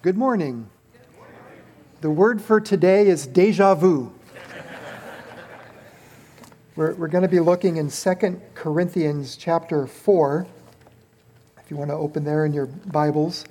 Good morning. The word for today is déjà vu. We're going to be looking in 2 Corinthians chapter 4, if you want to open there in your Bibles.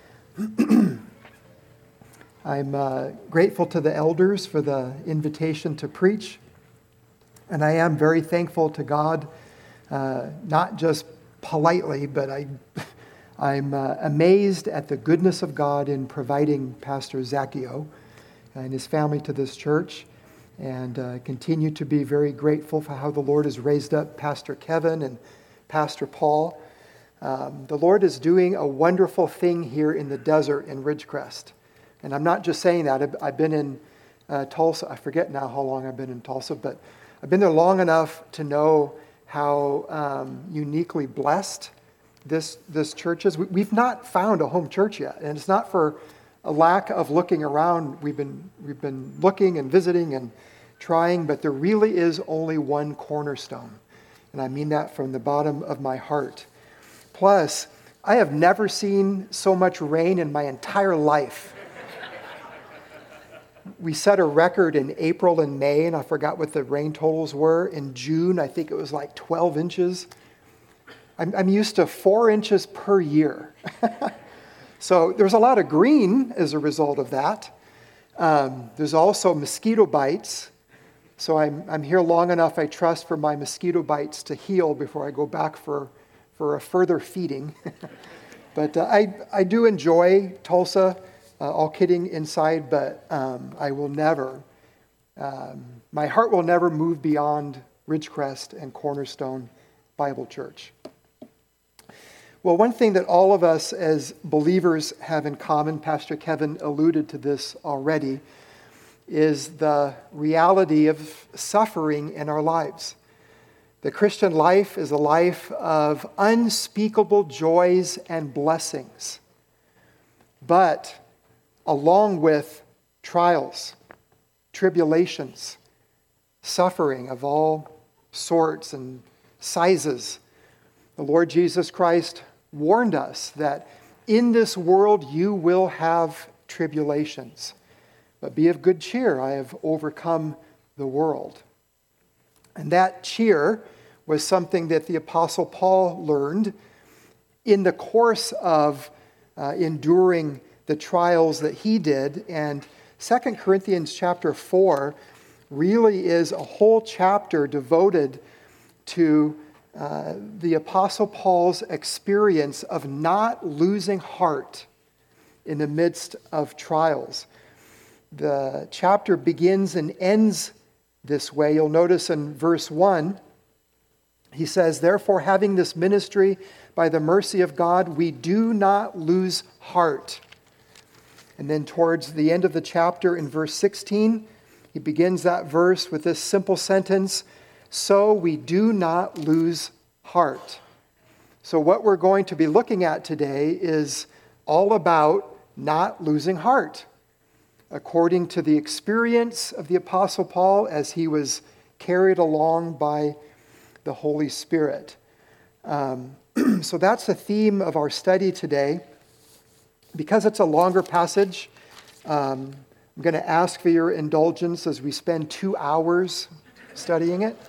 I'm grateful to the elders for the invitation to preach, and I am very thankful to God, not just politely, but I'm amazed at the goodness of God in providing Pastor Zacchio and his family to this church, and continue to be very grateful for how the Lord has raised up Pastor Kevin and Pastor Paul. The Lord is doing a wonderful thing here in the desert in Ridgecrest. And I'm not just saying that. I've been in Tulsa. I forget now how long I've been in Tulsa, but I've been there long enough to know how uniquely blessed this church is. We've not found a home church yet, and it's not for a lack of looking around. We've been looking and visiting and trying, but there really is only one cornerstone, and I mean that from the bottom of my heart. Plus, I have never seen so much rain in my entire life. We set a record in April and May, and I forgot what the rain totals were. In June, I think it was like 12 inches. I'm used to 4 inches per year. So there's a lot of green as a result of that. There's also mosquito bites. So I'm here long enough, I trust, for my mosquito bites to heal before I go back for a further feeding. But I do enjoy Tulsa, all kidding inside, but I will never, my heart will never move beyond Ridgecrest and Cornerstone Bible Church. Well, one thing that all of us as believers have in common, Pastor Kevin alluded to this already, is the reality of suffering in our lives. The Christian life is a life of unspeakable joys and blessings, but along with trials, tribulations, suffering of all sorts and sizes. The Lord Jesus Christ warned us that in this world you will have tribulations, but be of good cheer, I have overcome the world. And that cheer was something that the Apostle Paul learned in the course of enduring the trials that he did. And 2 Corinthians chapter 4 really is a whole chapter devoted to the Apostle Paul's experience of not losing heart in the midst of trials. The chapter begins and ends this way. You'll notice in verse 1, he says, "Therefore, having this ministry by the mercy of God, we do not lose heart." And then towards the end of the chapter in verse 16, he begins that verse with this simple sentence, "So we do not lose heart." So what we're going to be looking at today is all about not losing heart, according to the experience of the Apostle Paul as he was carried along by the Holy Spirit. So that's the theme of our study today. Because it's a longer passage, I'm going to ask for your indulgence as we spend 2 hours studying it,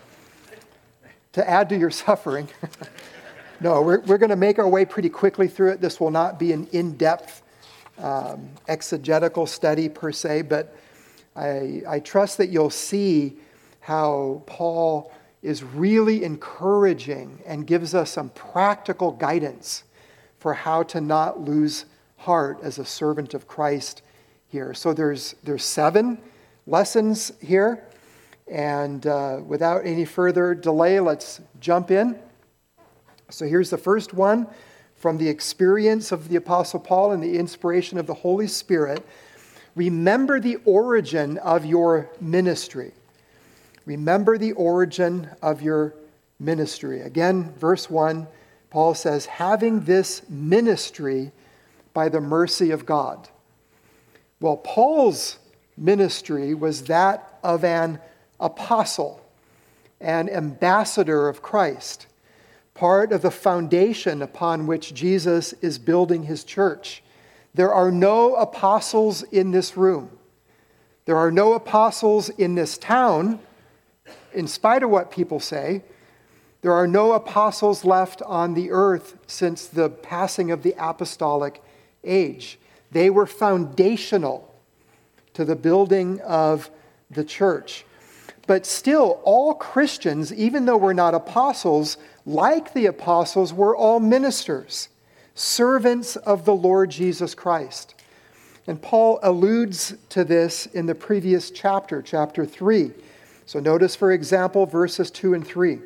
to add to your suffering. No, we're going to make our way pretty quickly through it. This will not be an in-depth exegetical study per se, but I trust that you'll see how Paul is really encouraging and gives us some practical guidance for how to not lose heart as a servant of Christ here. So there's 7 lessons here. And without any further delay, let's jump in. So here's the first one from the experience of the Apostle Paul and the inspiration of the Holy Spirit. Remember the origin of your ministry. Remember the origin of your ministry. Again, verse 1, Paul says, having this ministry by the mercy of God. Well, Paul's ministry was that of an apostle, an ambassador of Christ, part of the foundation upon which Jesus is building his church. There are no apostles in this room. There are no apostles in this town, in spite of what people say. There are no apostles left on the earth since the passing of the apostolic age. They were foundational to the building of the church. But still, all Christians, even though we're not apostles, like the apostles, we're all ministers, servants of the Lord Jesus Christ. And Paul alludes to this in the previous chapter, chapter 3. So notice, for example, verses 2 and 3.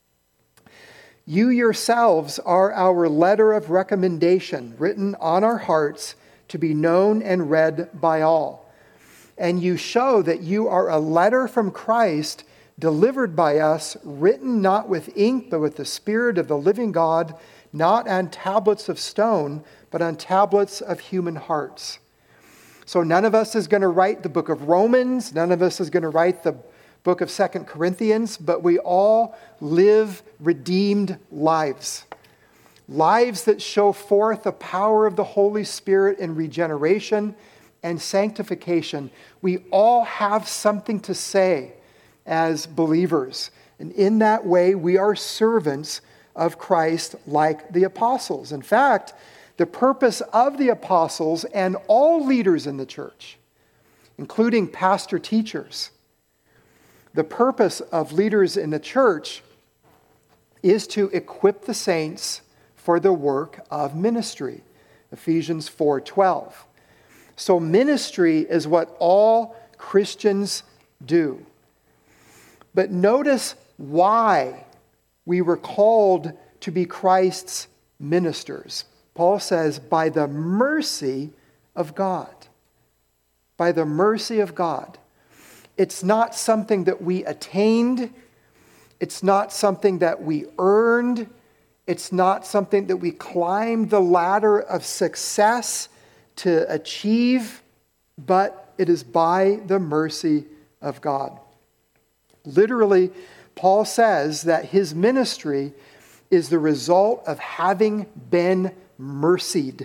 You yourselves are our letter of recommendation, written on our hearts to be known and read by all. And you show that you are a letter from Christ, delivered by us, written not with ink, but with the Spirit of the living God, not on tablets of stone, but on tablets of human hearts. So none of us is going to write the book of Romans. None of us is going to write the book of 2 Corinthians, but we all live redeemed lives. Lives that show forth the power of the Holy Spirit in regeneration and sanctification. We all have something to say as believers. And in that way, we are servants of Christ like the apostles. In fact, the purpose of the apostles and all leaders in the church, including pastor teachers, the purpose of leaders in the church is to equip the saints for the work of ministry. Ephesians 4:12. So ministry is what all Christians do. But notice why we were called to be Christ's ministers. Paul says, by the mercy of God. By the mercy of God. It's not something that we attained. It's not something that we earned. It's not something that we climbed the ladder of success to achieve, but it is by the mercy of God. Literally, Paul says that his ministry is the result of having been mercied.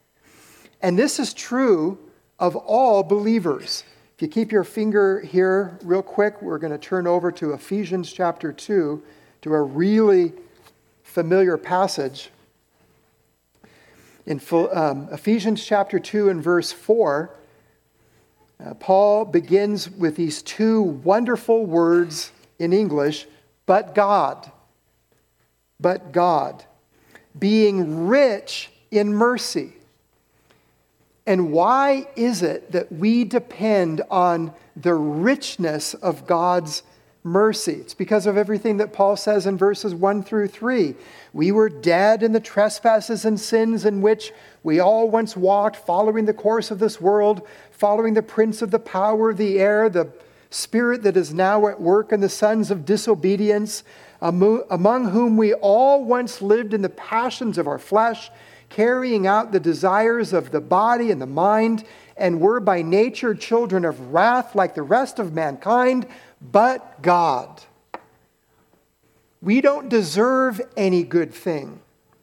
And this is true of all believers. If you keep your finger here real quick, we're going to turn over to Ephesians chapter 2, to a really familiar passage. In Ephesians chapter 2 and verse 4, Paul begins with these two wonderful words in English, but God, being rich in mercy. And why is it that we depend on the richness of God's mercy? It's because of everything that Paul says in verses 1 through 3. We were dead in the trespasses and sins in which we all once walked, following the course of this world, following the prince of the power of the air, the spirit that is now at work in the sons of disobedience, among whom we all once lived in the passions of our flesh, carrying out the desires of the body and the mind, and were by nature children of wrath like the rest of mankind, but God. We don't deserve any good thing.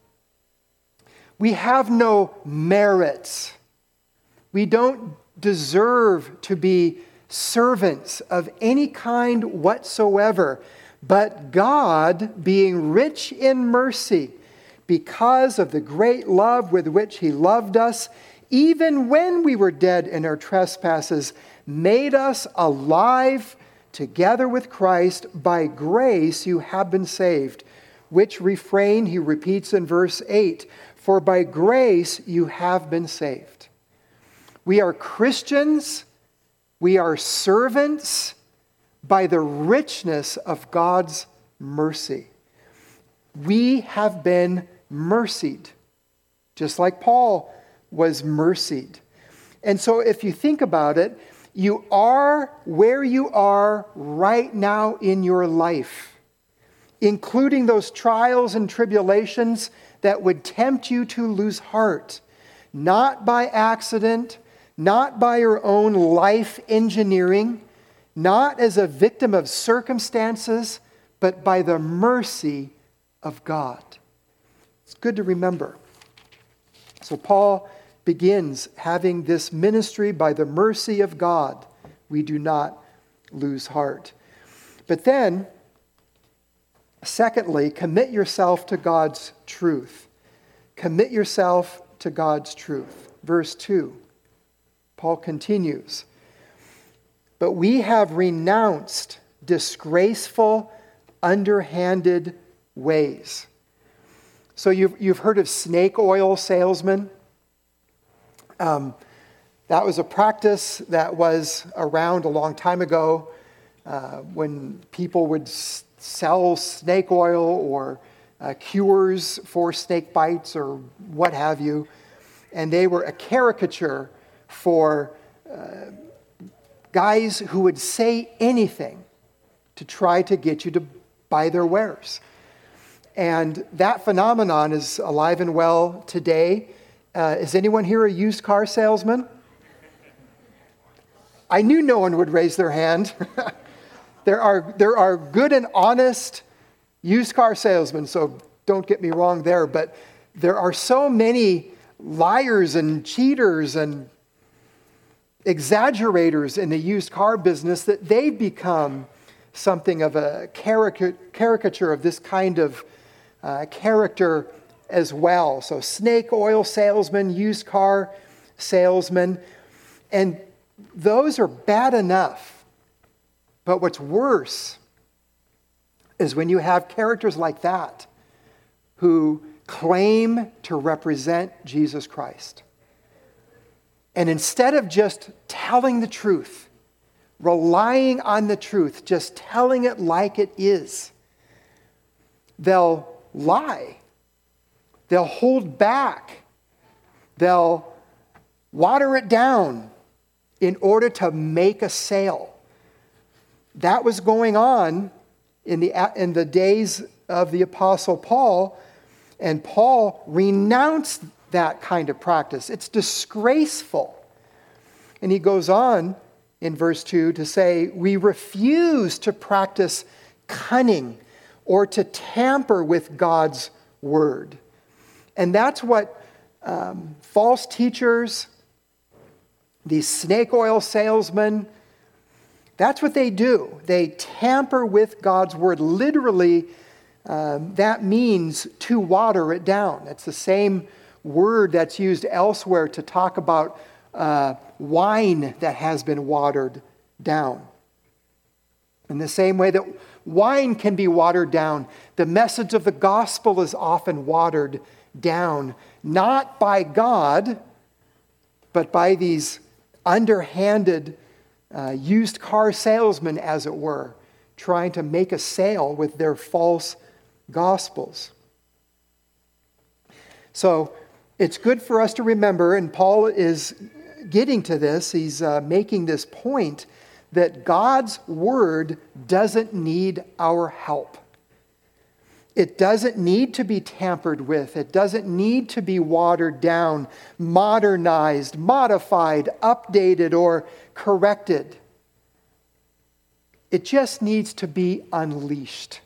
We have no merits. We don't deserve to be servants of any kind whatsoever. But God, being rich in mercy, because of the great love with which He loved us, even when we were dead in our trespasses, made us alive together with Christ. By grace you have been saved. Which refrain he repeats in verse 8. For by grace you have been saved. We are Christians. We are servants by the richness of God's mercy. We have been mercied, just like Paul was mercied. And so if you think about it, you are where you are right now in your life, including those trials and tribulations that would tempt you to lose heart, not by accident, not by your own life engineering, not as a victim of circumstances, but by the mercy of God. It's good to remember. So Paul begins having this ministry by the mercy of God, we do not lose heart. But then, secondly, commit yourself to God's truth. Commit yourself to God's truth. Verse 2, Paul continues, "But we have renounced disgraceful, underhanded ways." So you've heard of snake oil salesmen. That was a practice that was around a long time ago when people would sell snake oil or cures for snake bites or what have you. And they were a caricature for guys who would say anything to try to get you to buy their wares. And that phenomenon is alive and well today. Is anyone here a used car salesman? I knew no one would raise their hand. There are good and honest used car salesmen, so don't get me wrong there, but there are so many liars and cheaters and exaggerators in the used car business that they've become something of a caricature of this kind of character as well. So snake oil salesman, used car salesman, and those are bad enough. But what's worse is when you have characters like that who claim to represent Jesus Christ. And instead of just telling the truth, relying on the truth, just telling it like it is, they'll lie. They'll hold back. They'll water it down in order to make a sale. That was going on in the days of the Apostle Paul, and Paul renounced that kind of practice. It's disgraceful. And he goes on in verse 2 to say, "We refuse to practice cunning or to tamper with God's word." And that's what false teachers, these snake oil salesmen, that's what they do. They tamper with God's word. Literally, that means to water it down. It's the same word that's used elsewhere to talk about wine that has been watered down. In the same way that wine can be watered down, the message of the gospel is often watered down, not by God, but by these underhanded used car salesmen, as it were, trying to make a sale with their false gospels. So it's good for us to remember, and Paul is getting to this, he's making this point, that God's word doesn't need our help. It doesn't need to be tampered with. It doesn't need to be watered down, modernized, modified, updated, or corrected. It just needs to be unleashed.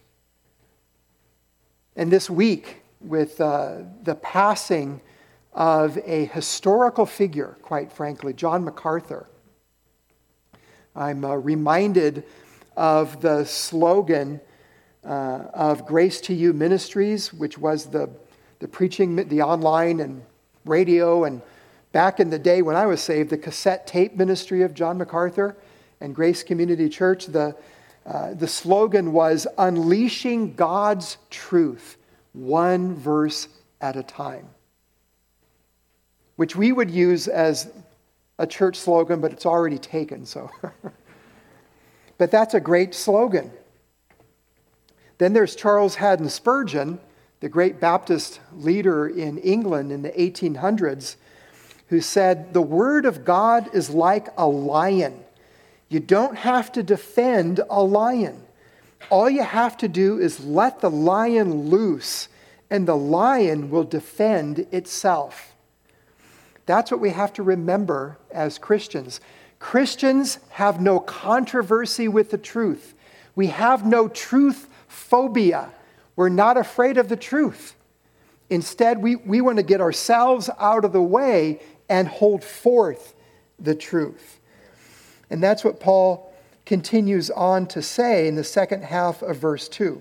And this week, with the passing of a historical figure, quite frankly, John MacArthur, I'm reminded of the slogan of Grace to You Ministries, which was the preaching, the online and radio, and back in the day when I was saved, the cassette tape ministry of John MacArthur and Grace Community Church. The slogan was "Unleashing God's Truth, one verse at a time," which we would use as a church slogan, but it's already taken. So, but that's a great slogan. Then there's Charles Haddon Spurgeon, the great Baptist leader in England in the 1800s, who said, "The word of God is like a lion. You don't have to defend a lion. All you have to do is let the lion loose, and the lion will defend itself." That's what we have to remember as Christians. Christians have no controversy with the truth. We have no truth phobia. We're not afraid of the truth. Instead, we want to get ourselves out of the way and hold forth the truth. And that's what Paul continues on to say in the second half of verse 2.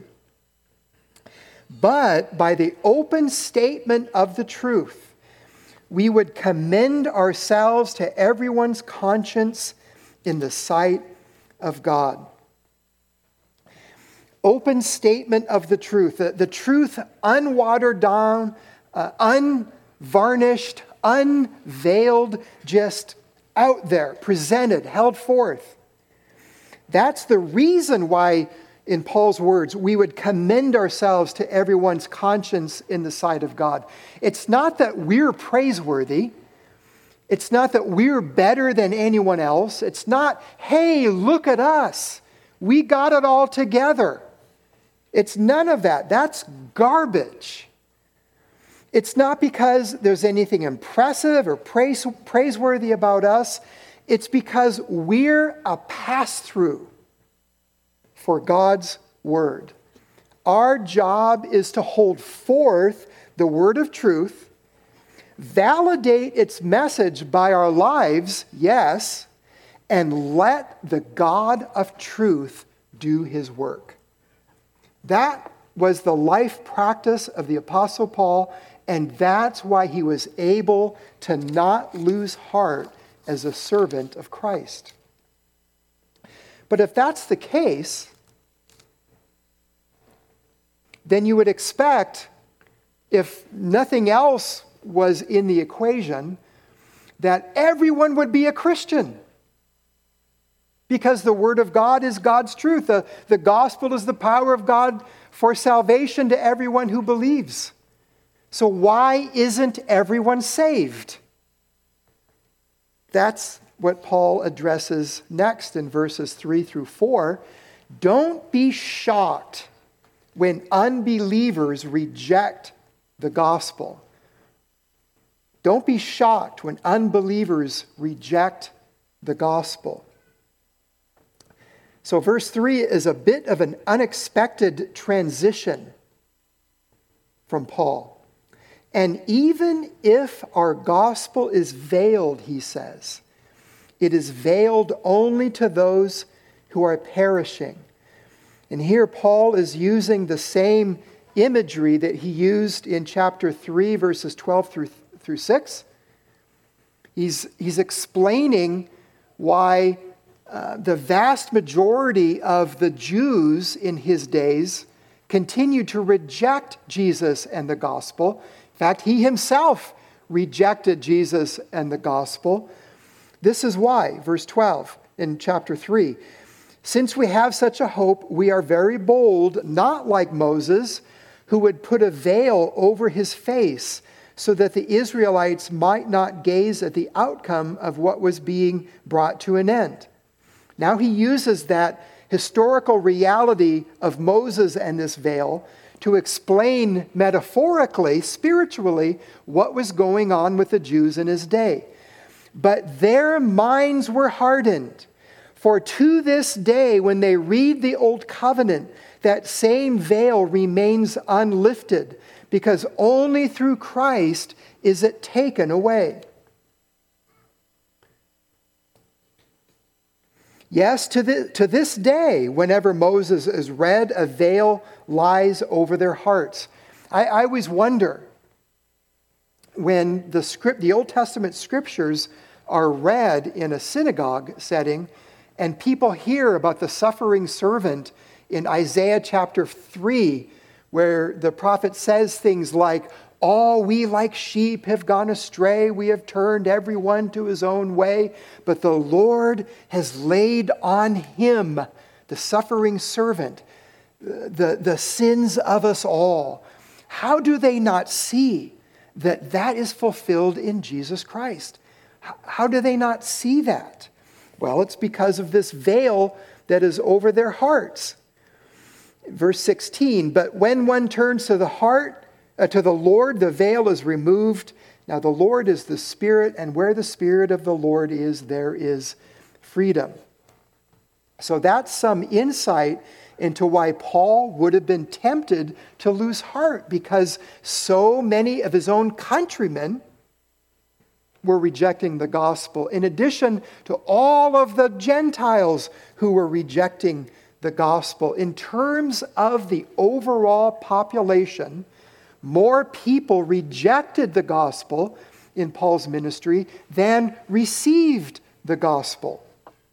But by the open statement of the truth, we would commend ourselves to everyone's conscience in the sight of God. Open statement of the truth. The truth unwatered down, unvarnished, unveiled, just out there, presented, held forth. That's the reason why, in Paul's words, we would commend ourselves to everyone's conscience in the sight of God. It's not that we're praiseworthy. It's not that we're better than anyone else. It's not, hey, look at us. We got it all together. It's none of that. That's garbage. It's not because there's anything impressive or praiseworthy about us. It's because we're a pass-through for God's word. Our job is to hold forth the word of truth, validate its message by our lives, yes, and let the God of truth do his work. That was the life practice of the Apostle Paul, and that's why he was able to not lose heart as a servant of Christ. But if that's the case, then you would expect, if nothing else was in the equation, that everyone would be a Christian. Because the Word of God is God's truth. The gospel is the power of God for salvation to everyone who believes. So why isn't everyone saved? That's what Paul addresses next in verses 3 through 4. Don't be shocked when unbelievers reject the gospel. Don't be shocked when unbelievers reject the gospel. So verse 3 is a bit of an unexpected transition from Paul. And even if our gospel is veiled, he says, it is veiled only to those who are perishing. And here Paul is using the same imagery that he used in chapter 3, verses 12 through 6. He's explaining why the vast majority of the Jews in his days continued to reject Jesus and the gospel. In fact, he himself rejected Jesus and the gospel. This is why, verse 12 in chapter 3, since we have such a hope, we are very bold, not like Moses, who would put a veil over his face so that the Israelites might not gaze at the outcome of what was being brought to an end. Now he uses that historical reality of Moses and this veil to explain metaphorically, spiritually, what was going on with the Jews in his day. But their minds were hardened. For to this day, when they read the Old Covenant, that same veil remains unlifted, because only through Christ is it taken away. Yes, to this day, whenever Moses is read, a veil lies over their hearts. I always wonder, when the Old Testament scriptures are read in a synagogue setting, and people hear about the suffering servant in Isaiah chapter 3, where the prophet says things like, all we like sheep have gone astray. We have turned everyone to his own way. But the Lord has laid on him, the suffering servant, the sins of us all. How do they not see that that is fulfilled in Jesus Christ? How do they not see that? Well, it's because of this veil that is over their hearts. Verse 16, but when one turns to the Lord, the veil is removed. Now the Lord is the Spirit, and where the Spirit of the Lord is, there is freedom. So that's some insight into why Paul would have been tempted to lose heart, because so many of his own countrymen were rejecting the gospel, in addition to all of the Gentiles who were rejecting the gospel. In terms of the overall population, more people rejected the gospel in Paul's ministry than received the gospel.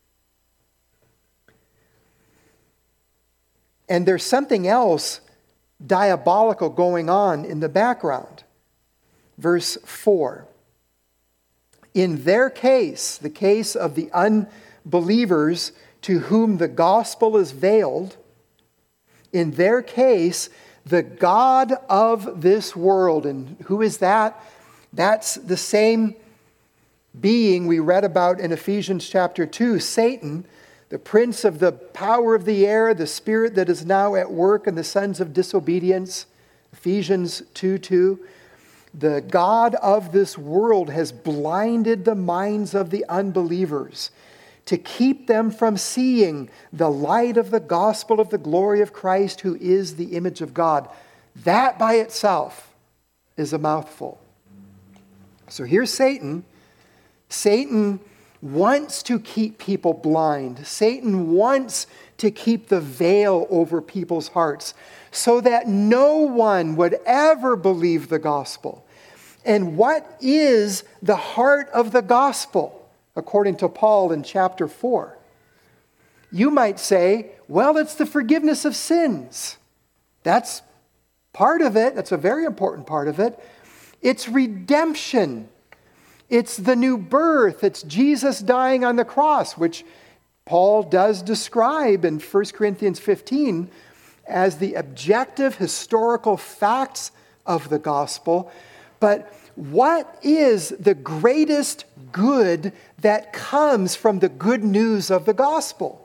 And there's something else diabolical going on in the background. Verse 4. In their case, the case of the unbelievers to whom the gospel is veiled, in their case, the God of this world, and who is that? That's the same being we read about in Ephesians chapter 2, Satan, the prince of the power of the air, the spirit that is now at work in the sons of disobedience, Ephesians 2:2. The God of this world has blinded the minds of the unbelievers to keep them from seeing the light of the gospel of the glory of Christ, who is the image of God. That by itself is a mouthful. So here's Satan. Satan wants to keep people blind. Satan wants to keep the veil over people's hearts so that no one would ever believe the gospel. And what is the heart of the gospel, according to Paul in chapter 4? You might say, well, it's the forgiveness of sins. That's part of it. That's a very important part of it. It's redemption. It's the new birth. It's Jesus dying on the cross, which Paul does describe in 1 Corinthians 15 as the objective historical facts of the gospel. But what is the greatest good that comes from the good news of the gospel?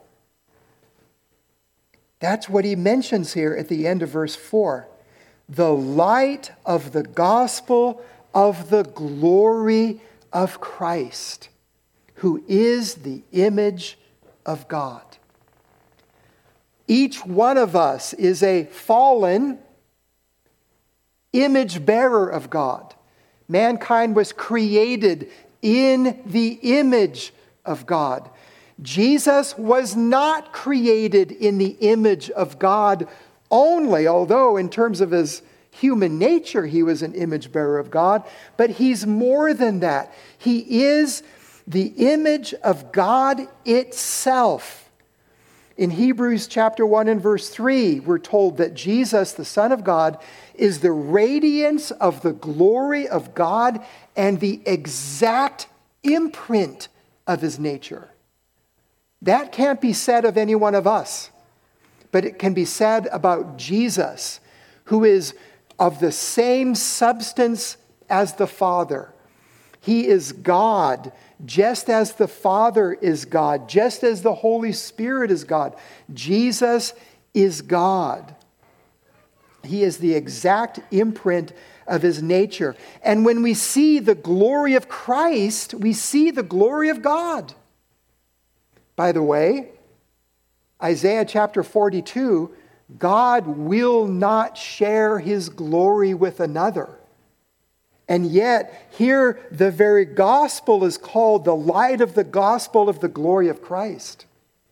That's what he mentions here at the end of verse 4. The light of the gospel of the glory of Christ, who is the image of God. Each one of us is a fallen image bearer of God. Mankind was created in the image of God. Jesus was not created in the image of God only, although in terms of his human nature, he was an image bearer of God, but he's more than that. He is the image of God itself. In Hebrews chapter 1 and verse 3, we're told that Jesus, the Son of God, is the radiance of the glory of God and the exact imprint of his nature. That can't be said of any one of us, but it can be said about Jesus, who is of the same substance as the Father. He is God, just as the Father is God, just as the Holy Spirit is God. Jesus is God. He is the exact imprint of his nature. And when we see the glory of Christ, we see the glory of God. By the way, Isaiah chapter 42, God will not share his glory with another. And yet, here the very gospel is called the light of the gospel of the glory of Christ.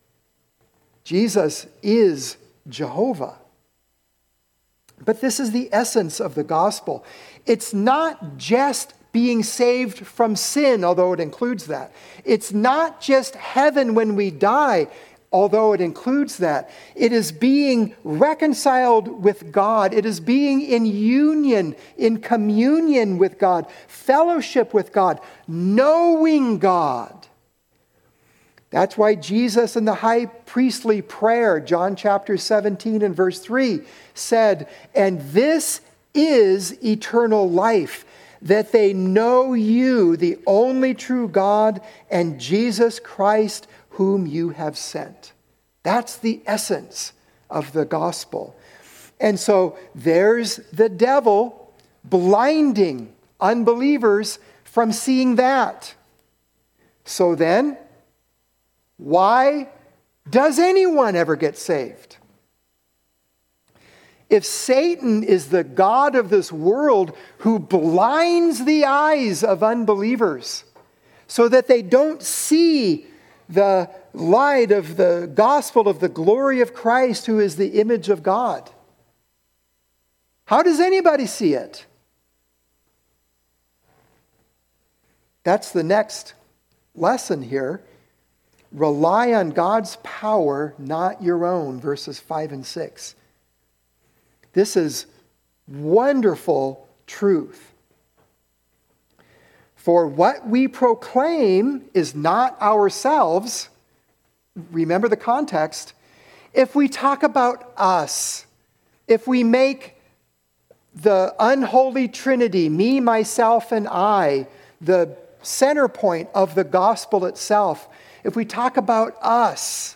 Jesus is Jehovah. But this is the essence of the gospel. It's not just being saved from sin, although it includes that. It's not just heaven when we die, although it includes that. It is being reconciled with God. It is being in union, in communion with God, fellowship with God, knowing God. That's why Jesus in the high priestly prayer, John chapter 17 and verse 3, said, "And this is eternal life, that they know you, the only true God, and Jesus Christ, whom you have sent." That's the essence of the gospel. And so there's the devil blinding unbelievers from seeing that. So then, why does anyone ever get saved? if Satan is the god of this world who blinds the eyes of unbelievers so that they don't see the light of the gospel of the glory of Christ, who is the image of God, how does anybody see it? That's the next lesson here. Rely on God's power, not your own, verses 5 and 6. This is wonderful truth. For what we proclaim is not ourselves. Remember the context. If we talk about us, if we make the unholy Trinity, me, myself, and I, the center point of the gospel itself, if we talk about us,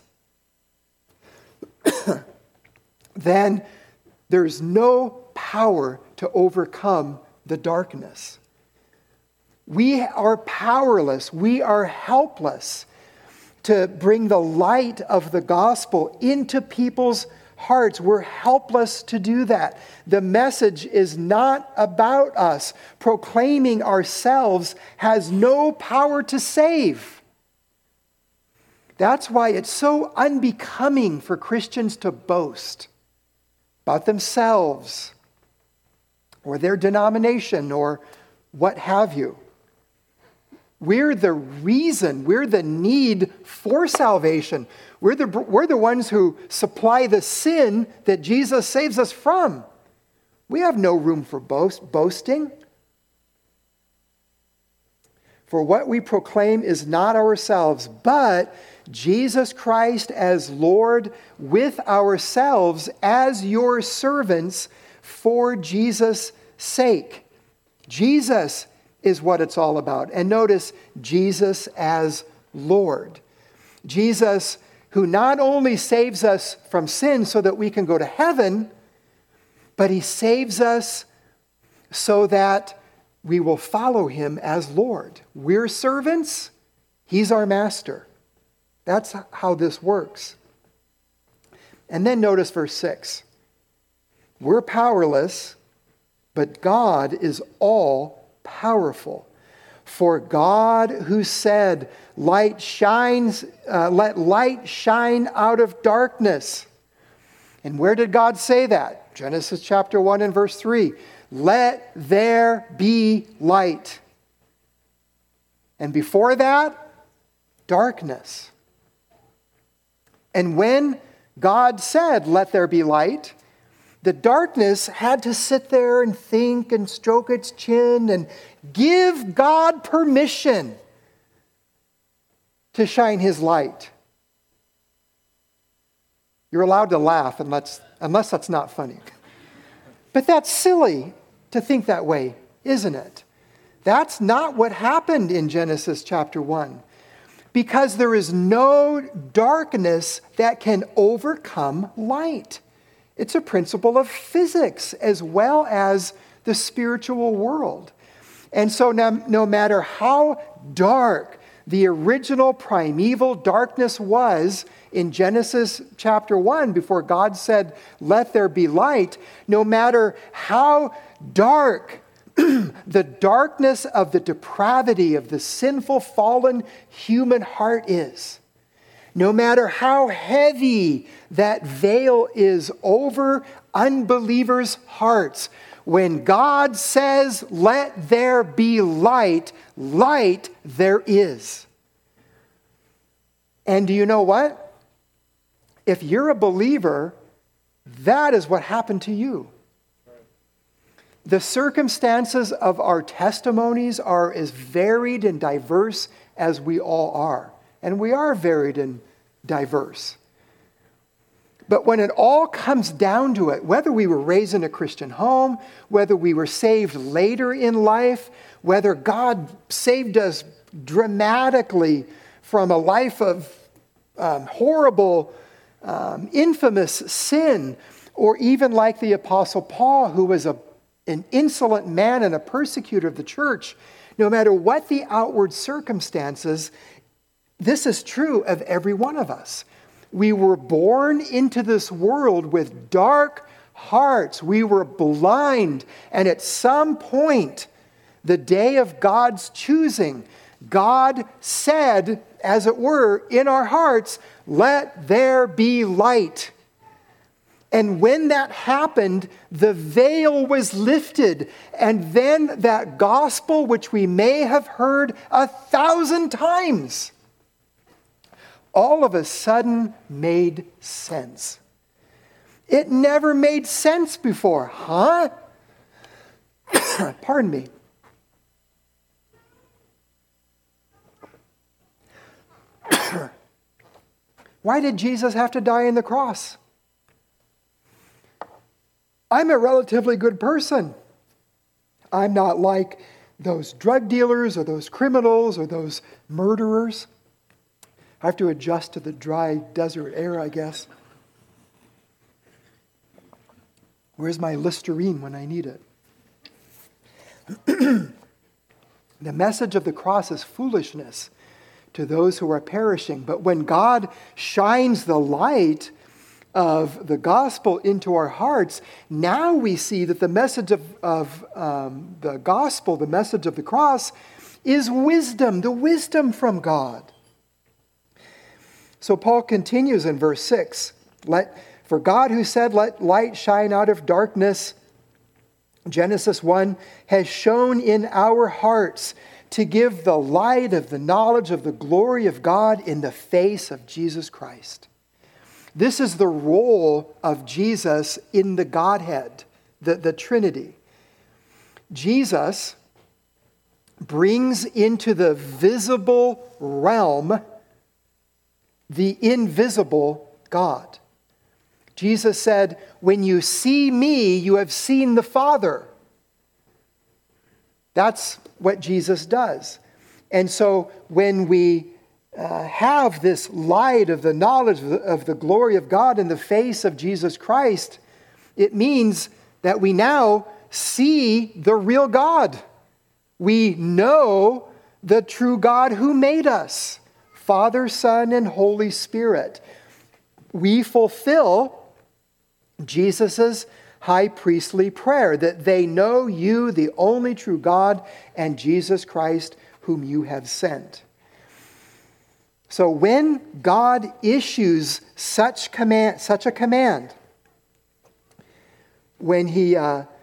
then there's no power to overcome the darkness. We are powerless. We are helpless to bring the light of the gospel into people's hearts. We're helpless to do that. The message is not about us. Proclaiming ourselves has no power to save. That's why it's so unbecoming for Christians to boast about themselves or their denomination or what have you. We're the reason, we're the need for salvation. We're the ones who supply the sin that Jesus saves us from. We have no room for boasting. For what we proclaim is not ourselves, but Jesus Christ as Lord, with ourselves as your servants for Jesus' sake. Jesus is what it's all about. And notice, Jesus as Lord. Jesus, who not only saves us from sin so that we can go to heaven, but he saves us so that we will follow him as Lord. We're servants, he's our master. That's how this works. And then notice verse 6. We're powerless, but God is all powerful. For God, who said, "Light shines, let light shine out of darkness." And where did God say that? Genesis chapter 1 and verse 3. Let there be light. And before that, darkness. And when God said, "Let there be light," the darkness had to sit there and think and stroke its chin and give God permission to shine his light. You're allowed to laugh unless that's not funny. But that's silly to think that way, isn't it? That's not what happened in Genesis chapter 1. Because there is no darkness that can overcome light. It's a principle of physics as well as the spiritual world. And so no matter how dark the original primeval darkness was in Genesis chapter 1, before God said, "Let there be light," no matter how dark the darkness of the depravity of the sinful, fallen human heart is, no matter how heavy that veil is over unbelievers' hearts, when God says, "Let there be light," light there is. And do you know what? If you're a believer, that is what happened to you. The circumstances of our testimonies are as varied and diverse as we all are. And we are varied and diverse. But when it all comes down to it, whether we were raised in a Christian home, whether we were saved later in life, whether God saved us dramatically from a life of horrible, infamous sin, or even like the Apostle Paul, who was an insolent man and a persecutor of the church, no matter what the outward circumstances, this is true of every one of us. We were born into this world with dark hearts. We were blind. And at some point, the day of God's choosing, God said, as it were, in our hearts, "Let there be light." And when that happened, the veil was lifted. And then that gospel, which we may have heard 1,000 times, all of a sudden made sense. It never made sense before, huh? Pardon me. Why did Jesus have to die on the cross? I'm a relatively good person. I'm not like those drug dealers or those criminals or those murderers. I have to adjust to the dry desert air, I guess. Where's my Listerine when I need it? The message of the cross is foolishness to those who are perishing. But when God shines the light of the gospel into our hearts, now we see that the message of the gospel, the message of the cross, is wisdom, the wisdom from God. So Paul continues in verse 6, "For God who said, 'Let light shine out of darkness,' Genesis 1, has shone in our hearts to give the light of the knowledge of the glory of God in the face of Jesus Christ." This is the role of Jesus in the Godhead, the Trinity. Jesus brings into the visible realm the invisible God. Jesus said, "When you see me, you have seen the Father." That's what Jesus does. And so when we have this light of the knowledge of the glory of God in the face of Jesus Christ, it means that we now see the real God. We know the true God who made us, Father, Son, and Holy Spirit. We fulfill Jesus' high priestly prayer, that they know you, the only true God, and Jesus Christ, whom you have sent. So when God issues such a command, when he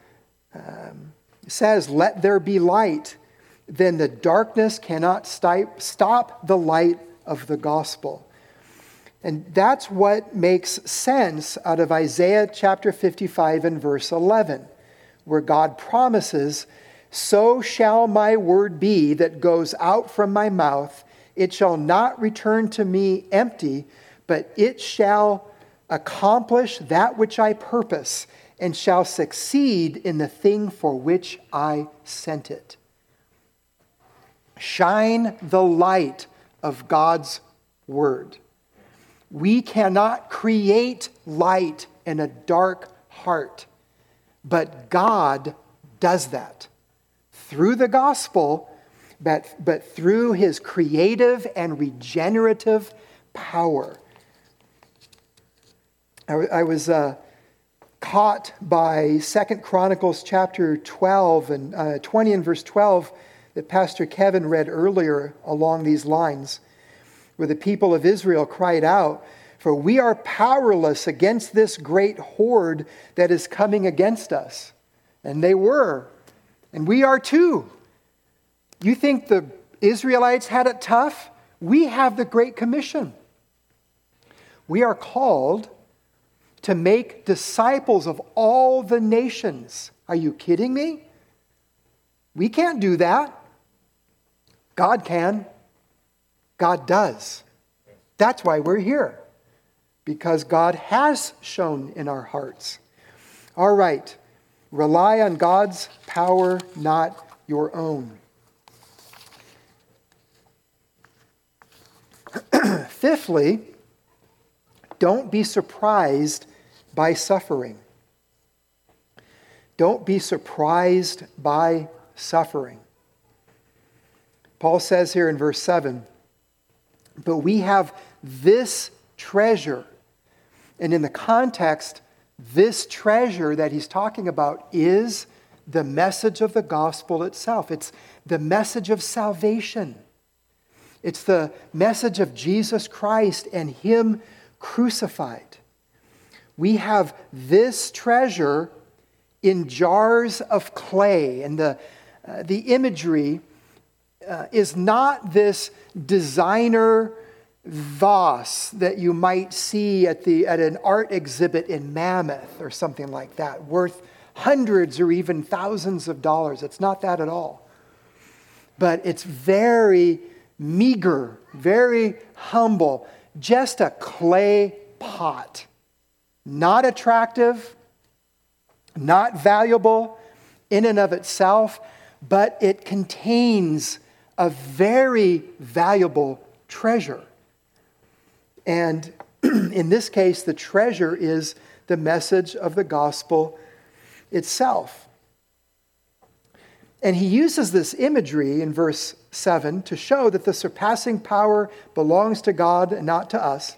says, "Let there be light," then the darkness cannot stop the light of the gospel. And that's what makes sense out of Isaiah chapter 55 and verse 11, where God promises, "So shall my word be that goes out from my mouth. It shall not return to me empty, but it shall accomplish that which I purpose, and shall succeed in the thing for which I sent it." Shine the light of God's word. We cannot create light in a dark heart, but God does that through the gospel, but through his creative and regenerative power. I was caught by 2 Chronicles chapter 12 and 20 and verse 12 that Pastor Kevin read earlier along these lines, where the people of Israel cried out, "For we are powerless against this great horde that is coming against us." And they were, and we are too. You think the Israelites had it tough? We have the Great Commission. We are called to make disciples of all the nations. Are you kidding me? We can't do that. God can. God does. That's why we're here. Because God has shone in our hearts. All right. Rely on God's power, not your own. Fifthly, don't be surprised by suffering. Don't be surprised by suffering. Paul says here in verse 7, "But we have this treasure." And in the context, This treasure that he's talking about is the message of the gospel itself. It's the message of salvation. It's the message of Jesus Christ and him crucified. We have this treasure in jars of clay. And the imagery is not this designer vase that you might see at an art exhibit in Mammoth or something like that, worth hundreds or even thousands of dollars. It's not that at all. But it's very meager, very humble, just a clay pot. Not attractive, not valuable in and of itself, but it contains a very valuable treasure. And in this case, the treasure is the message of the gospel itself. And he uses this imagery in verse 7 to show that the surpassing power belongs to God and not to us.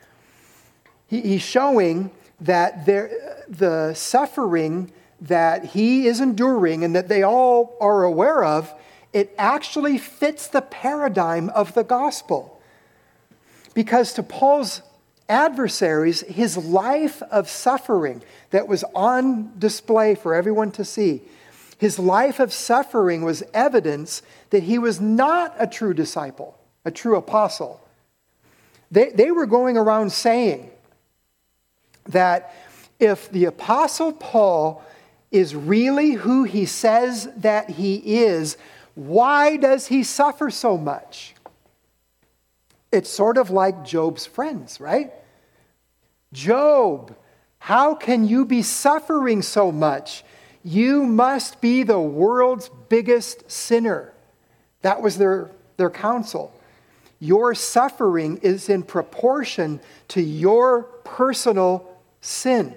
He's showing that the suffering that he is enduring and that they all are aware of, it actually fits the paradigm of the gospel. Because to Paul's adversaries, his life of suffering that was on display for everyone to see, his life of suffering was evidence that he was not a true disciple, a true apostle. They were going around saying that if the apostle Paul is really who he says that he is, why does he suffer so much? It's sort of like Job's friends, right? Job, how can you be suffering so much? You must be the world's biggest sinner. That was their counsel. Your suffering is in proportion to your personal sin.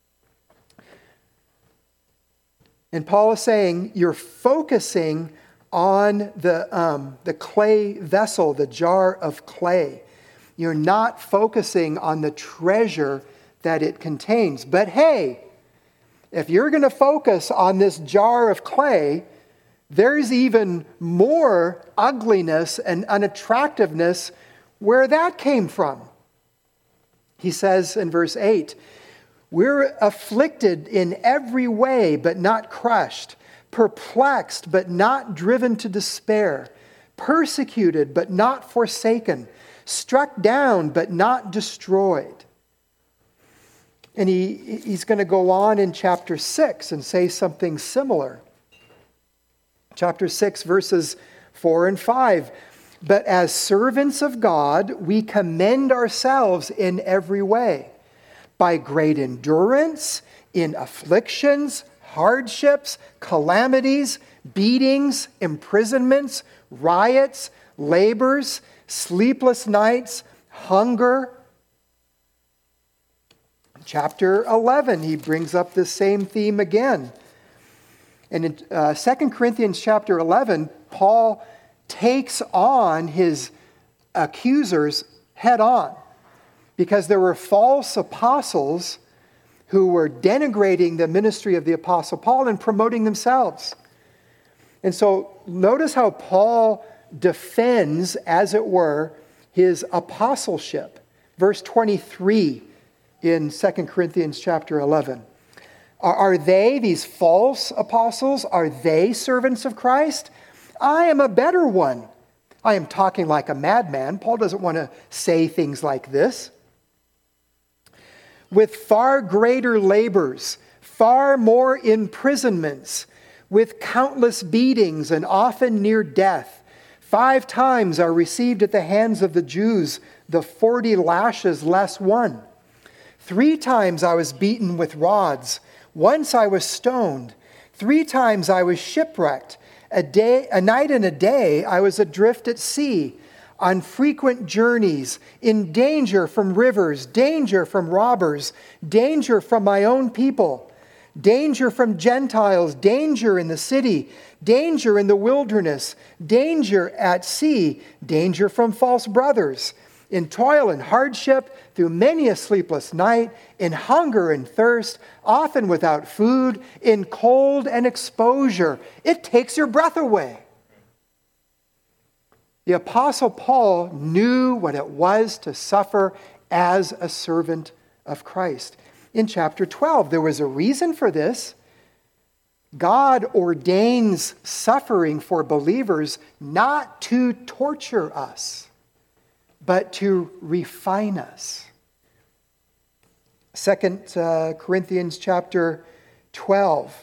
And Paul is saying you're focusing on the clay vessel, the jar of clay. You're not focusing on the treasure that it contains. But hey, if you're going to focus on this jar of clay, there's even more ugliness and unattractiveness where that came from. He says in verse 8, we're afflicted in every way, but not crushed, perplexed, but not driven to despair, persecuted, but not forsaken, struck down, but not destroyed. And he's going to go on in chapter 6 and say something similar. Chapter 6, verses 4 and 5. But as servants of God, we commend ourselves in every way, by great endurance, in afflictions, hardships, calamities, beatings, imprisonments, riots, labors, sleepless nights, hunger. Chapter 11, he brings up this same theme again. And in 2 Corinthians chapter 11, Paul takes on his accusers head on, because there were false apostles who were denigrating the ministry of the Apostle Paul and promoting themselves. And so notice how Paul defends, as it were, his apostleship. Verse 23 in 2 Corinthians chapter 11. Are they, these false apostles, are they servants of Christ? I am a better one. I am talking like a madman. Paul doesn't want to say things like this. With far greater labors, far more imprisonments, with countless beatings and often near death. 5 times I received at the hands of the Jews the 40 lashes less one. 3 times I was beaten with rods. Once I was stoned. 3 times I was shipwrecked. A night and a day I was adrift at sea, on frequent journeys, in danger from rivers, danger from robbers, danger from my own people, danger from Gentiles, danger in the city, danger in the wilderness, danger at sea, danger from false brothers, in toil and hardship, through many a sleepless night, in hunger and thirst, often without food, in cold and exposure. It takes your breath away. The Apostle Paul knew what it was to suffer as a servant of Christ. In chapter 12, there was a reason for this. God ordains suffering for believers not to torture us, but to refine us. 2 Corinthians chapter 12.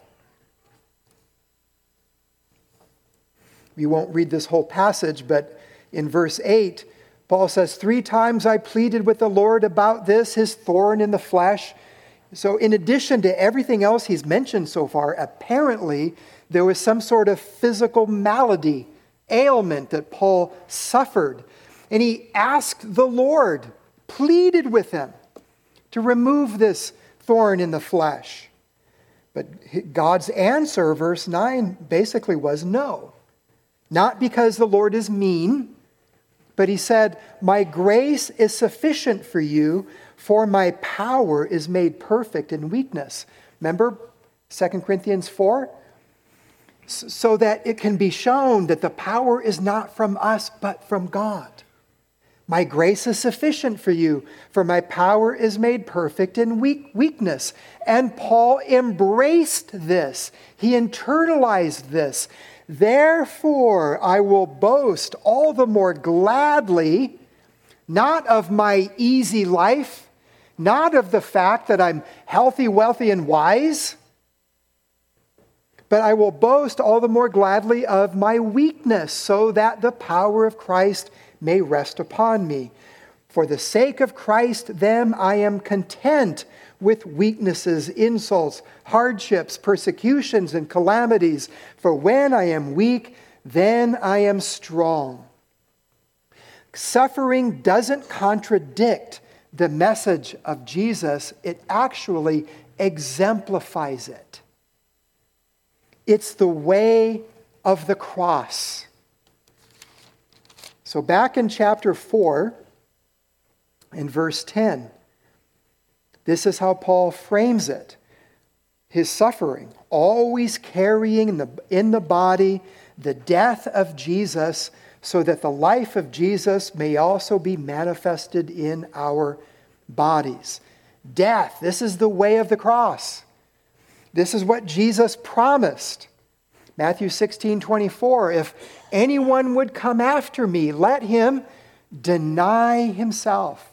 We won't read this whole passage, but in verse 8, Paul says, 3 times I pleaded with the Lord about this, his thorn in the flesh. So in addition to everything else he's mentioned so far, apparently there was some sort of physical malady, ailment that Paul suffered. And he asked the Lord, pleaded with him to remove this thorn in the flesh. But God's answer, verse 9, basically was no. Not because the Lord is mean, but he said, my grace is sufficient for you, for my power is made perfect in weakness. Remember 2 Corinthians 4? So that it can be shown that the power is not from us, but from God. My grace is sufficient for you, for my power is made perfect in weakness. And Paul embraced this. He internalized this. Therefore, I will boast all the more gladly, not of my easy life, not of the fact that I'm healthy, wealthy, and wise, but I will boast all the more gladly of my weakness, so that the power of Christ may rest upon me. For the sake of Christ, then, I am content with weaknesses, insults, hardships, persecutions, and calamities. For when I am weak, then I am strong. Suffering doesn't contradict the message of Jesus. It actually exemplifies it. It's the way of the cross. So back in chapter 4, in verse 10, this is how Paul frames it. His suffering, always carrying in the body the death of Jesus, so that the life of Jesus may also be manifested in our bodies. Death, this is the way of the cross. This is what Jesus promised. Matthew 16:24, if anyone would come after me, let him deny himself.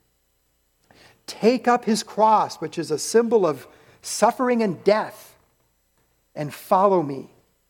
Take up his cross, which is a symbol of suffering and death, and follow me.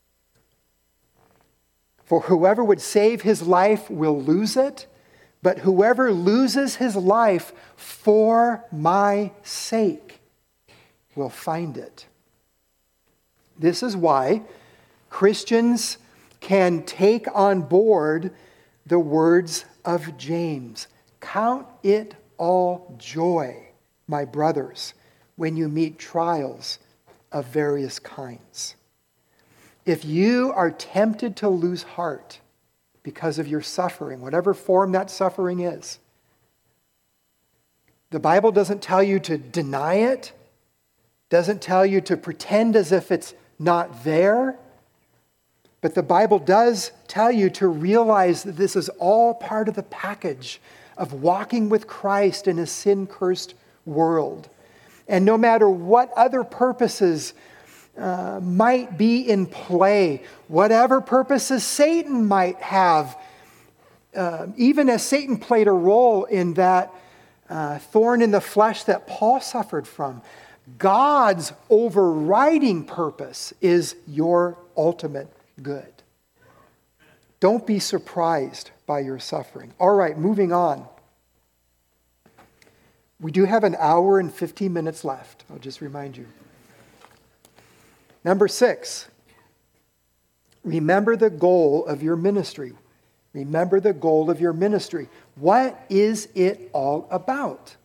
For whoever would save his life will lose it, but whoever loses his life for my sake will find it. This is why Christians can take on board the words of James. Count it all joy, my brothers, when you meet trials of various kinds. If you are tempted to lose heart because of your suffering, whatever form that suffering is, the Bible doesn't tell you to deny it, doesn't tell you to pretend as if it's not there. But the Bible does tell you to realize that this is all part of the package of walking with Christ in a sin-cursed world. And no matter what other purposes might be in play, whatever purposes Satan might have, even as Satan played a role in that thorn in the flesh that Paul suffered from, God's overriding purpose is your ultimate good. Don't be surprised by your suffering. All right, moving on. We do have an hour and 15 minutes left. I'll just remind you. Number 6, remember the goal of your ministry. Remember the goal of your ministry. What is it all about?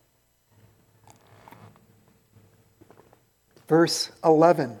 Verse 11.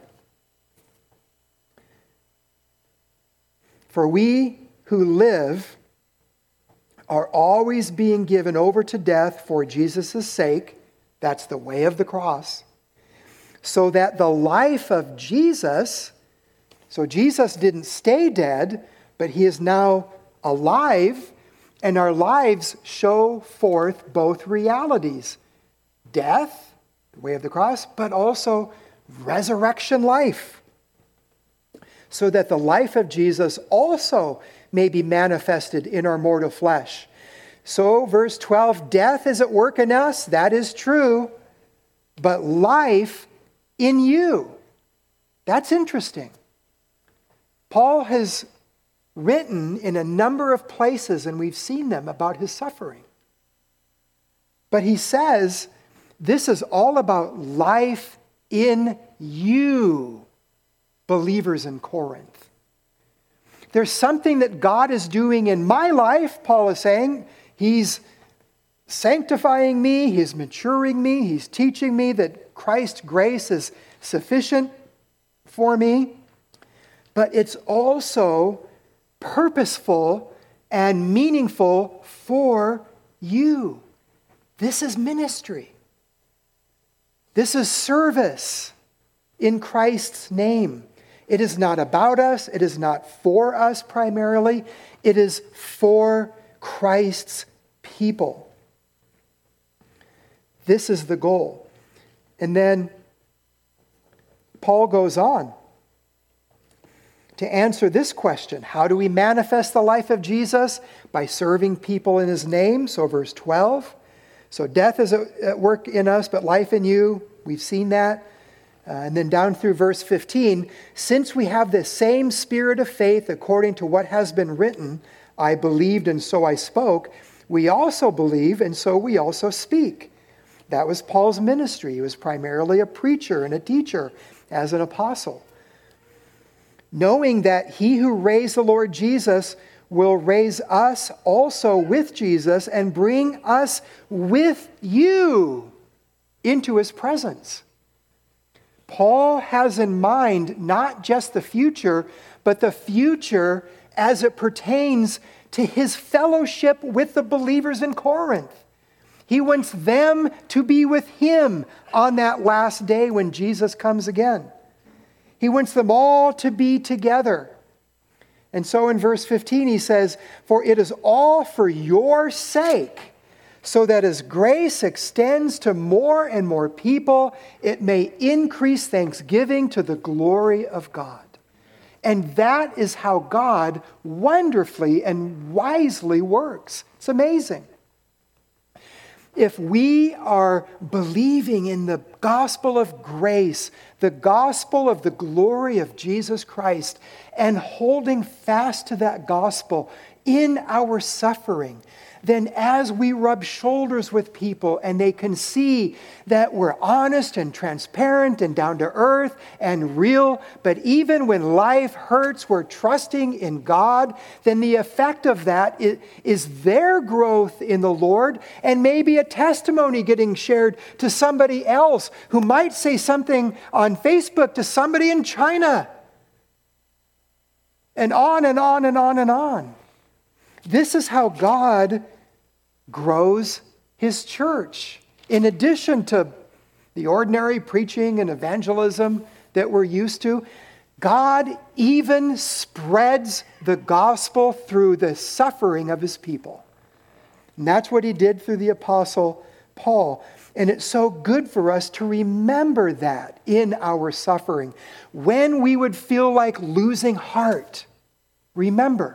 For we who live are always being given over to death for Jesus' sake. That's the way of the cross. So that the life of Jesus, so Jesus didn't stay dead, but he is now alive, and our lives show forth both realities. Death, the way of the cross, but also resurrection life. So that the life of Jesus also may be manifested in our mortal flesh. So, verse 12, death is at work in us, that is true, but life in you. That's interesting. Paul has written in a number of places, and we've seen them, about his suffering. But he says, this is all about life in you, believers in Corinth. There's something that God is doing in my life, Paul is saying. He's sanctifying me, he's maturing me, he's teaching me that Christ's grace is sufficient for me. But it's also purposeful and meaningful for you. This is ministry. This is service in Christ's name. It is not about us. It is not for us primarily. It is for Christ's people. This is the goal. And then Paul goes on to answer this question. How do we manifest the life of Jesus? By serving people in his name. So verse 12. So death is at work in us, but life in you. We've seen that. And then down through verse 15, since we have the same spirit of faith according to what has been written, I believed and so I spoke, we also believe and so we also speak. That was Paul's ministry. He was primarily a preacher and a teacher as an apostle. Knowing that he who raised the Lord Jesus will raise us also with Jesus and bring us with you into his presence. Paul has in mind not just the future, but the future as it pertains to his fellowship with the believers in Corinth. He wants them to be with him on that last day when Jesus comes again. He wants them all to be together. And so in verse 15 he says, for it is all for your sake, so that as grace extends to more and more people, it may increase thanksgiving to the glory of God. And that is how God wonderfully and wisely works. It's amazing. If we are believing in the gospel of grace, the gospel of the glory of Jesus Christ, and holding fast to that gospel in our suffering, then as we rub shoulders with people and they can see that we're honest and transparent and down to earth and real, but even when life hurts, we're trusting in God, then the effect of that is their growth in the Lord and maybe a testimony getting shared to somebody else who might say something on Facebook to somebody in China. And on and on and on and on. This is how God grows his church. In addition to the ordinary preaching and evangelism that we're used to, God even spreads the gospel through the suffering of his people. And that's what he did through the Apostle Paul. And it's so good for us to remember that in our suffering. When we would feel like losing heart, remember,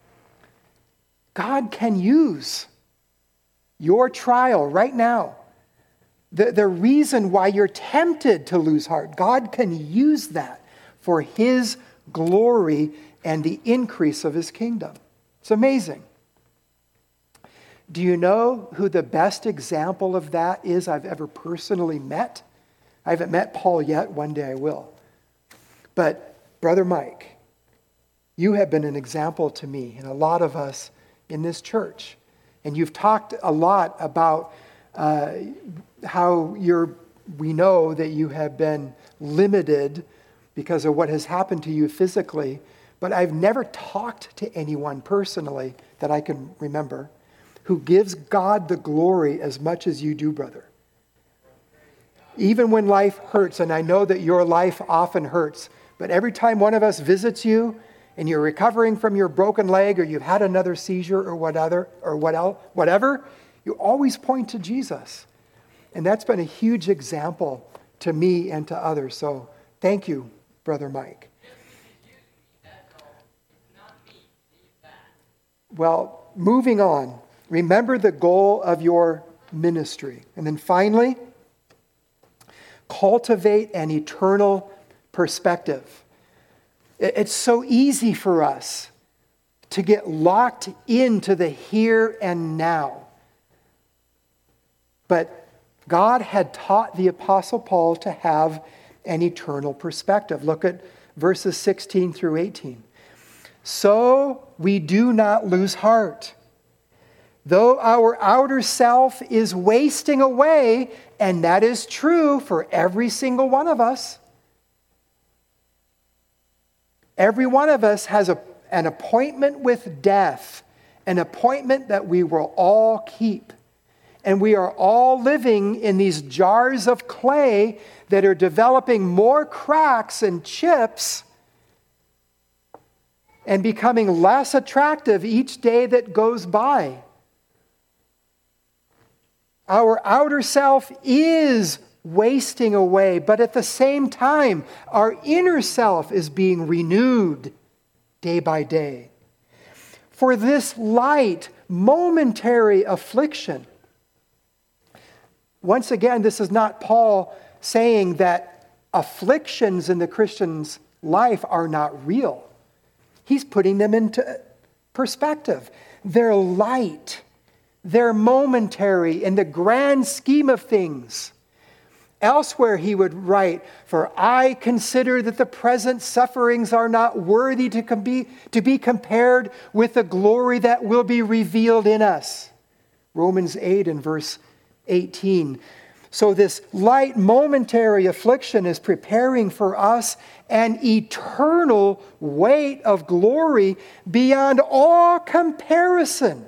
God can use your trial right now. The reason why you're tempted to lose heart, God can use that for his glory and the increase of his kingdom. It's amazing. Do you know who the best example of that is I've ever personally met? I haven't met Paul yet. One day I will. But Brother Mike, you have been an example to me and a lot of us in this church. And you've talked a lot about how we know that you have been limited because of what has happened to you physically. But I've never talked to anyone personally that I can remember who gives God the glory as much as you do, brother. Even when life hurts, and I know that your life often hurts, but every time one of us visits you and you're recovering from your broken leg or you've had another seizure or whatever, you always point to Jesus. And that's been a huge example to me and to others. So thank you, Brother Mike. Well, moving on. Remember the goal of your ministry. And then finally, cultivate an eternal perspective. It's so easy for us to get locked into the here and now. But God had taught the Apostle Paul to have an eternal perspective. Look at verses 16 through 18. So we do not lose heart. Though our outer self is wasting away, and that is true for every single one of us. Every one of us has an appointment with death, an appointment that we will all keep. And we are all living in these jars of clay that are developing more cracks and chips and becoming less attractive each day that goes by. Our outer self is wasting away, but at the same time, our inner self is being renewed day by day. For this light, momentary affliction. Once again, this is not Paul saying that afflictions in the Christian's life are not real. He's putting them into perspective. They're light. They're momentary in the grand scheme of things. Elsewhere he would write, "For I consider that the present sufferings are not worthy to be compared with the glory that will be revealed in us." Romans 8 and verse 18. So this light momentary affliction is preparing for us an eternal weight of glory beyond all comparison.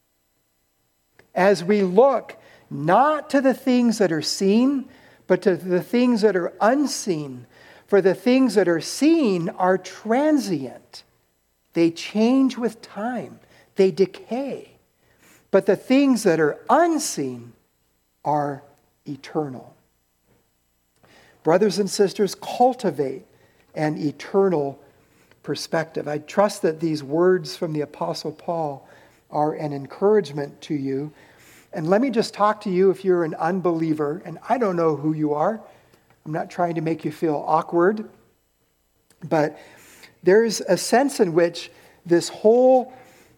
As we look not to the things that are seen, but to the things that are unseen. For the things that are seen are transient. They change with time. They decay. But the things that are unseen are eternal. Brothers and sisters, cultivate an eternal perspective. I trust that these words from the Apostle Paul are an encouragement to you. And let me just talk to you if you're an unbeliever, and I don't know who you are. I'm not trying to make you feel awkward, but there's a sense in which this whole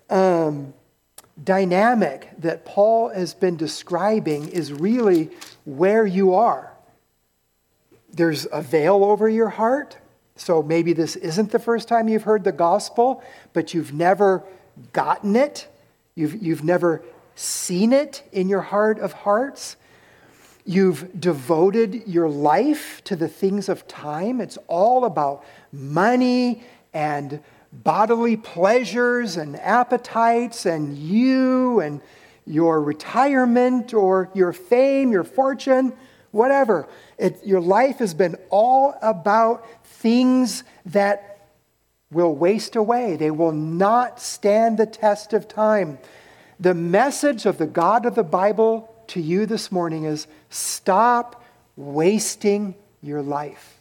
dynamic that Paul has been describing is really where you are. There's a veil over your heart, so maybe this isn't the first time you've heard the gospel, but you've never gotten it. You've never seen it in your heart of hearts. You've devoted your life to the things of time. It's all about money and bodily pleasures and appetites and you and your retirement or your fame, your fortune, whatever. Your life has been all about things that will waste away. They will not stand the test of time. The message of the God of the Bible to you this morning is stop wasting your life.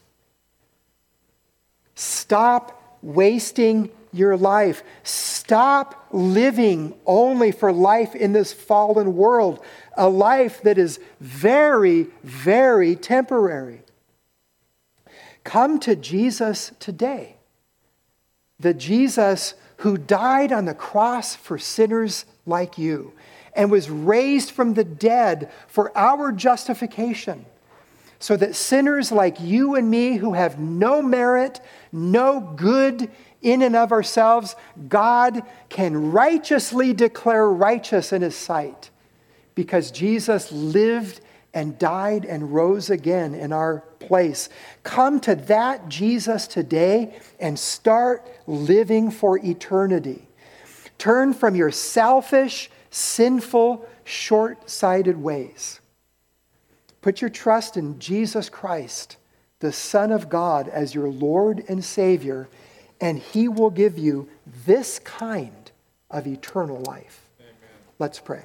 Stop wasting your life. Stop living only for life in this fallen world, a life that is very, very temporary. Come to Jesus today, the Jesus who died on the cross for sinners like you and was raised from the dead for our justification, so that sinners like you and me who have no merit, no good in and of ourselves, God can righteously declare righteous in His sight because Jesus lived and died and rose again in our place. Come to that Jesus today and start living for eternity. Turn from your selfish, sinful, short-sighted ways. Put your trust in Jesus Christ, the Son of God, as your Lord and Savior, and He will give you this kind of eternal life. Amen. Let's pray.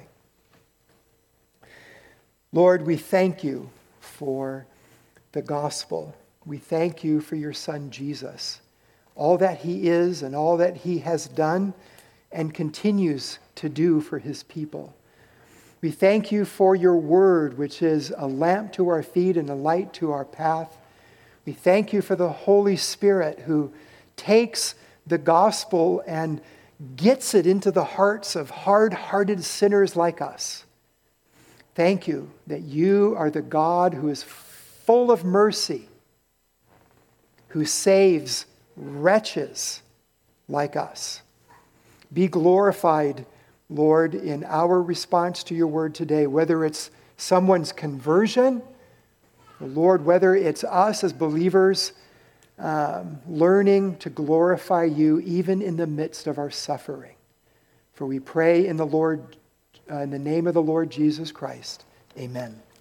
Lord, we thank you for the gospel. We thank you for your Son, Jesus, all that He is and all that He has done and continues to do for His people. We thank you for your word, which is a lamp to our feet and a light to our path. We thank you for the Holy Spirit who takes the gospel and gets it into the hearts of hard-hearted sinners like us. Thank you that you are the God who is full of mercy, who saves wretches like us. Be glorified, Lord, in our response to your word today, whether it's someone's conversion, Lord, whether it's us as believers learning to glorify you even in the midst of our suffering. For we pray in the name of the Lord Jesus Christ. Amen.